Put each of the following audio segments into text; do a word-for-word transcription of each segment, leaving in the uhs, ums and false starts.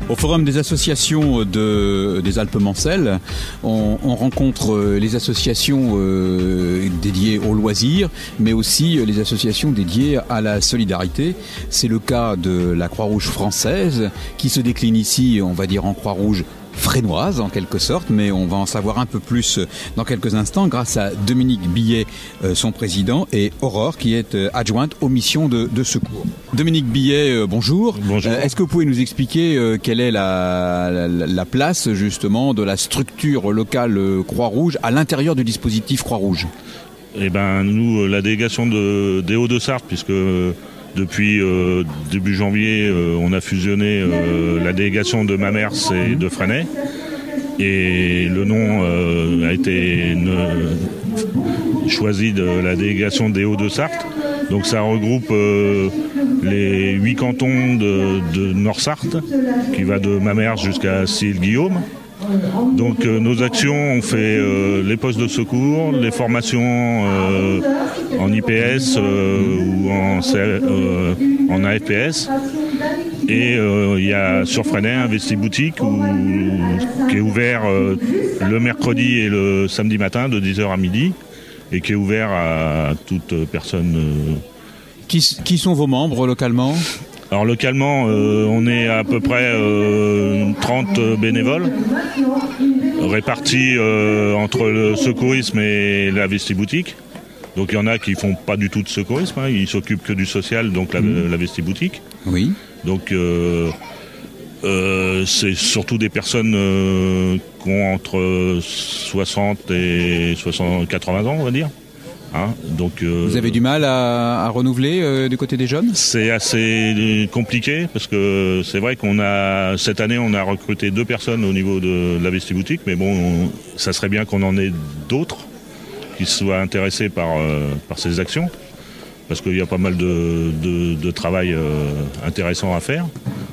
Au Forum des associations de, des Alpes-Mancelles, on, on rencontre les associations euh, dédiées aux loisirs, mais aussi les associations dédiées à la solidarité. C'est le cas de la Croix-Rouge française, qui se décline ici, on va dire, en Croix-Rouge frénoise en quelque sorte, mais on va en savoir un peu plus dans quelques instants grâce à Dominique Billet, euh, son président, et Aurore qui est euh, adjointe aux missions de, de secours. Dominique Billet, euh, bonjour. Bonjour. Euh, est-ce que vous pouvez nous expliquer euh, quelle est la, la, la place justement de la structure locale euh, Croix-Rouge à l'intérieur du dispositif Croix-Rouge? Eh ben nous, la délégation de, des Hauts-de-Sarthe, puisque depuis euh, début janvier, euh, on a fusionné euh, la délégation de Mamers et de Fresnay. Et le nom euh, a été ne, choisi de la délégation des Hauts-de-Sarthe. Donc ça regroupe euh, les huit cantons de, de Nord-Sarthe, qui va de Mamers jusqu'à Sille-Guillaume. Donc euh, nos actions, on fait euh, les postes de secours, les formations euh, en I P S euh, ou en, euh, en A F P S. Et il euh, y a sur Fresnay un vestiboutique où, qui est ouvert euh, le mercredi et le samedi matin de dix heures à midi et qui est ouvert à toute personne. Euh... Qui, qui sont vos membres localement ? Alors localement, euh, on est à peu près euh, trente bénévoles répartis euh, entre le secourisme et la vestiboutique. Donc il y en a qui font pas du tout de secourisme, hein, ils s'occupent que du social, donc la, mmh. la vestiboutique. Oui. Donc euh, euh, c'est surtout des personnes euh, qui ont entre soixante et soixante, quatre-vingts ans, on va dire. Hein, donc, euh, vous avez du mal à, à renouveler euh, du côté des jeunes ? C'est assez compliqué parce que c'est vrai qu'on a cette année on a recruté deux personnes au niveau de la vestiboutique, mais bon, on, ça serait bien qu'on en ait d'autres qui soient intéressés par euh, par ces actions parce qu'il y a pas mal de de, de travail euh, intéressant à faire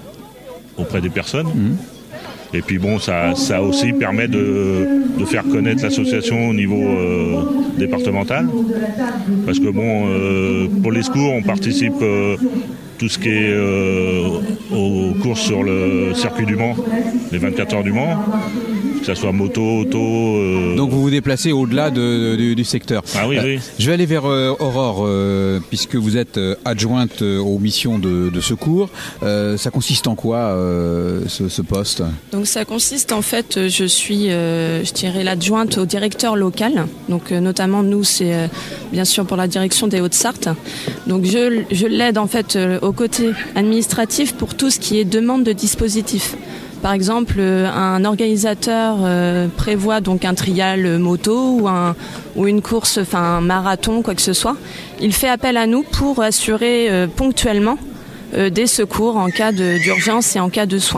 auprès des personnes. Mmh. Et puis bon, ça, ça aussi permet de, de faire connaître l'association au niveau euh, départemental. Parce que bon, euh, pour les secours, on participe euh, tout ce qui est euh, aux courses sur le circuit du Mans, les vingt-quatre heures du Mans, que ce soit moto, auto. Euh... Donc vous vous déplacez au-delà de, de, du, du secteur. Ah oui, euh, oui. Je vais aller vers euh, Aurore, euh, puisque vous êtes euh, adjointe euh, aux missions de, de secours. Euh, ça consiste en quoi euh, ce, ce poste ? Donc ça consiste en fait, je suis, euh, je dirais, l'adjointe au directeur local. Donc euh, notamment nous, c'est euh, bien sûr pour la direction des Hauts-de-Sarthe. Donc je, je l'aide en fait euh, au côté administratif pour tout ce qui est demande de dispositifs. Par exemple, un organisateur euh, prévoit donc un trial moto ou, un, ou une course, enfin un marathon, quoi que ce soit. Il fait appel à nous pour assurer euh, ponctuellement euh, des secours en cas de, d'urgence et en cas de soins.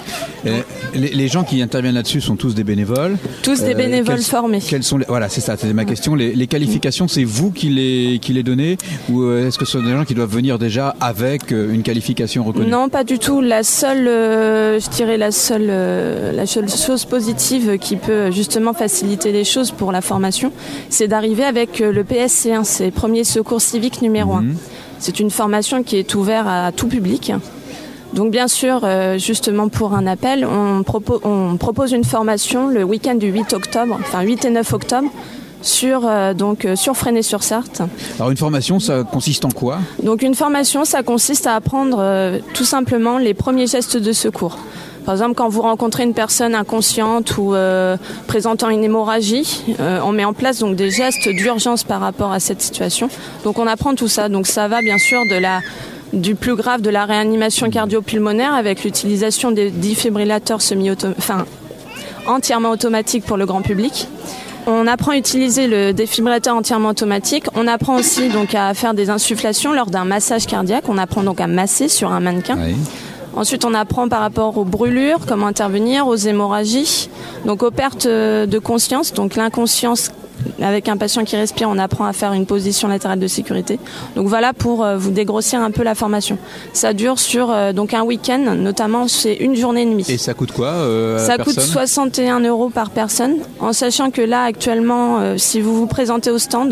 Et les, les gens qui interviennent là-dessus sont tous des bénévoles. Tous des bénévoles euh, quels, formés. Quels sont les, voilà, c'est ça, c'est ma question. Les, les qualifications, c'est vous qui les, qui les donnez ou est-ce que ce sont des gens qui doivent venir déjà avec une qualification reconnue ? Non, pas du tout. La seule, euh, je dirais la seule, euh, la seule chose positive qui peut justement faciliter les choses pour la formation, c'est d'arriver avec le P S C un, c'est Premier Secours Civique numéro un. Mmh. C'est une formation qui est ouverte à tout public. Donc bien sûr, euh, justement pour un appel, on, propo- on propose une formation le week-end du huit octobre, enfin huit et neuf octobre, sur, euh, donc, sur Fresnay-sur-Sarthe. Alors une formation, ça consiste en quoi ? Donc une formation, ça consiste à apprendre euh, tout simplement les premiers gestes de secours. Par exemple, quand vous rencontrez une personne inconsciente ou euh, présentant une hémorragie, euh, on met en place donc des gestes d'urgence par rapport à cette situation. Donc on apprend tout ça. Donc ça va bien sûr de la... du plus grave de la réanimation cardio-pulmonaire avec l'utilisation des défibrillateurs semi-auto- enfin, entièrement automatiques pour le grand public. On apprend à utiliser le défibrillateur entièrement automatique. On apprend aussi donc à faire des insufflations lors d'un massage cardiaque. On apprend donc à masser sur un mannequin. Oui. Ensuite, on apprend par rapport aux brûlures, comment intervenir, aux hémorragies, donc aux pertes de conscience, donc l'inconscience. Avec un patient qui respire, on apprend à faire une position latérale de sécurité. Donc voilà pour euh, vous dégrossir un peu la formation. Ça dure sur euh, donc un week-end, notamment c'est une journée et demie. Et ça coûte quoi euh, à Ça la coûte personne ? soixante et un euros par personne, en sachant que là actuellement, euh, si vous vous présentez au stand,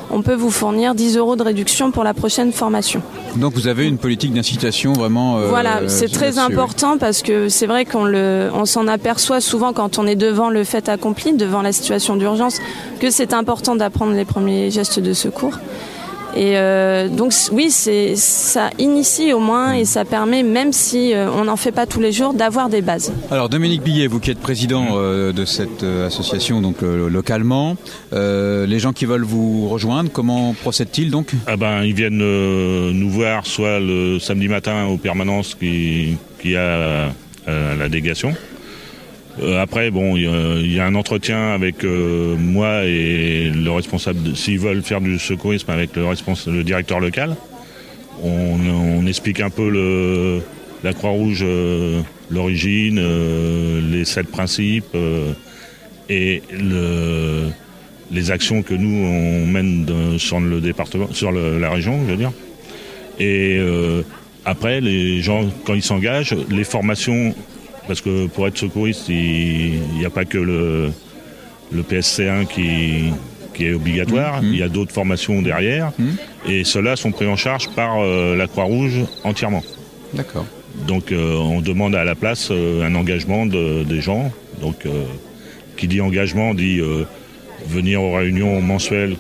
on peut vous fournir dix euros de réduction pour la prochaine formation. Donc vous avez une politique d'incitation vraiment... Euh, voilà, c'est très important oui. Parce que c'est vrai qu'on le, on s'en aperçoit souvent quand on est devant le fait accompli, devant la situation d'urgence, que c'est important d'apprendre les premiers gestes de secours. Et euh, donc oui, c'est, ça initie au moins et ça permet, même si euh, on n'en fait pas tous les jours, d'avoir des bases. Alors Dominique Billet, vous qui êtes président euh, de cette euh, association donc euh, localement, euh, les gens qui veulent vous rejoindre, comment procèdent-ils donc ? Ah ben ils viennent euh, nous voir soit le samedi matin aux permanences qui qui a à la délégation. Euh, après, bon, il y, y a un entretien avec euh, moi et le responsable, de, s'ils veulent faire du secourisme, avec le, responsable, le directeur local. On, on explique un peu le, la Croix-Rouge, euh, l'origine, euh, les sept principes euh, et le, les actions que nous on mène de, sur le département, sur le, la région, je veux dire. Et euh, après, les gens, quand ils s'engagent, les formations. Parce que pour être secouriste, il n'y a pas que le, le P S C un qui, qui est obligatoire, mmh. il y a d'autres formations derrière, mmh. et ceux-là sont pris en charge par euh, la Croix-Rouge entièrement. D'accord. Donc euh, on demande à la place euh, un engagement de, des gens. Donc euh, qui dit engagement dit euh, venir aux réunions mensuelles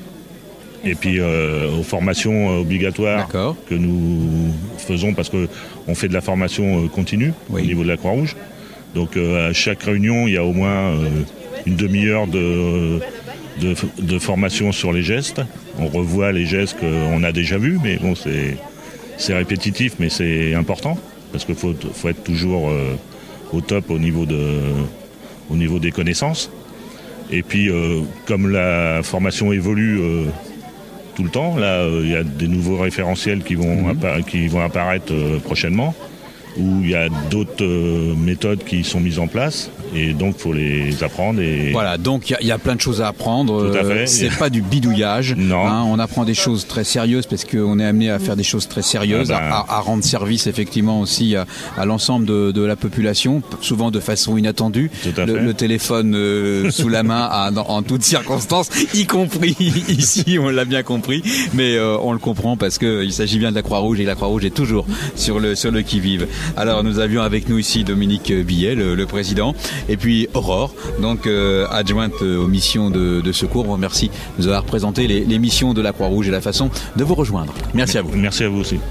et puis euh, aux formations obligatoires D'accord. que nous faisons parce que on fait de la formation continue oui. au niveau de la Croix-Rouge. Donc euh, à chaque réunion, il y a au moins euh, une demi-heure de, de, de formation sur les gestes. On revoit les gestes qu'on a déjà vus, mais bon, c'est, c'est répétitif, mais c'est important parce qu'il faut, faut être toujours euh, au top au niveau, de, au niveau des connaissances. Et puis, euh, comme la formation évolue euh, tout le temps. Là, il euh, y a des nouveaux référentiels qui vont, mmh. appa- qui vont apparaître euh, prochainement, où il y a d'autres euh, méthodes qui sont mises en place, et donc il faut les apprendre. Et... Voilà, donc il y, y a plein de choses à apprendre. Tout à fait. Euh, c'est pas du bidouillage. Non. Hein, on apprend des choses très sérieuses parce qu'on est amené à faire des choses très sérieuses, ah ben... à, à rendre service effectivement aussi à, à l'ensemble de, de la population, souvent de façon inattendue. Tout à le, fait. le téléphone euh, sous la main à, dans, en toutes circonstances, y compris ici, on l'a bien compris, mais euh, on le comprend parce qu'il s'agit bien de la Croix-Rouge et la Croix-Rouge est toujours sur le, sur le qui-vive. Alors nous avions avec nous ici Dominique Billet, le, le président, et puis Aurore, donc euh, adjointe aux missions de, de secours. On vous remercie de nous avoir présenté les, les missions de la Croix-Rouge et la façon de vous rejoindre. Merci à vous. Merci à vous aussi.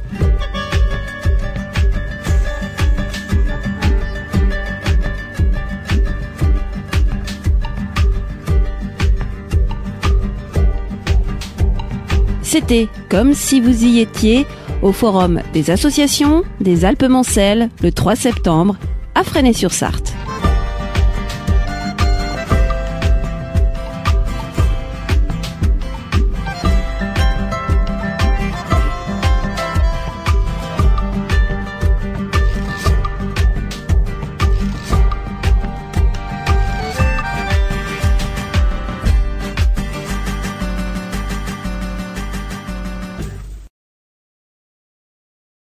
C'était Comme si vous y étiez au Forum des associations des Alpes-Mancelles le trois septembre à Fresnay-sur-Sarthe.